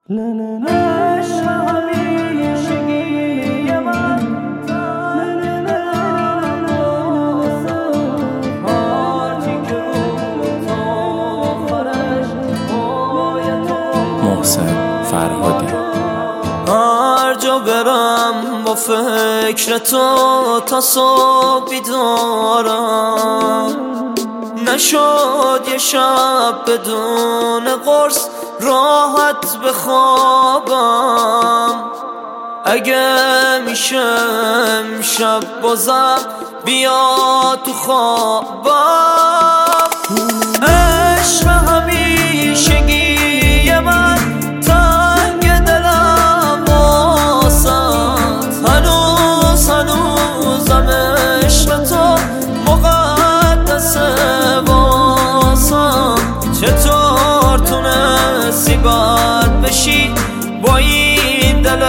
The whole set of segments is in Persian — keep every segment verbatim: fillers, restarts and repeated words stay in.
محسن فرهادی. هر جا برم با فکر تو تا صبح بیدارم، نشد یه شب بدون قرص راحت بخوابم. اگه میشه امشب بازم بیا تو خوابم. عشق همیشگی من تنگ دلم واسد، هنوز هنوزم عشق تو مقدسه واسم. چطور تونستی بد بشی با این دل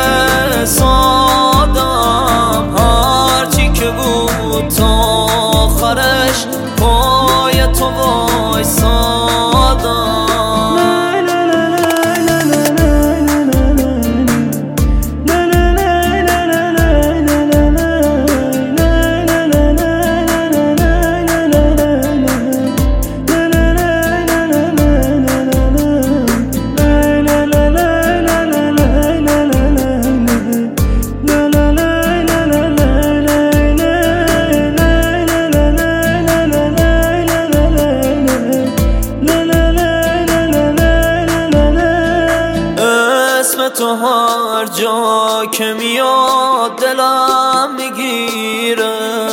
سادم؟ هرچی که بود تا آخرش پای تو وایسادم. تو هر جا که میاد دلم میگیره،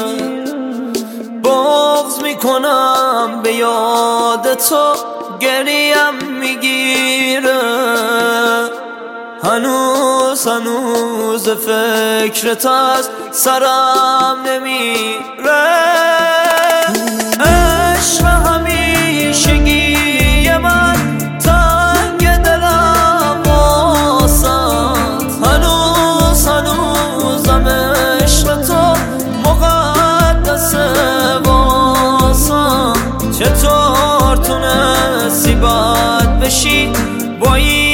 بغض میکنم به یاد تو گریم میگیره. هنوز هنوز فکرت از سرم نمیره. عشق همیشگی من تنگ دلم واسد، هنوز هنوزم عشق تو مقدسه واسم. چطور تونستی بد بشی با این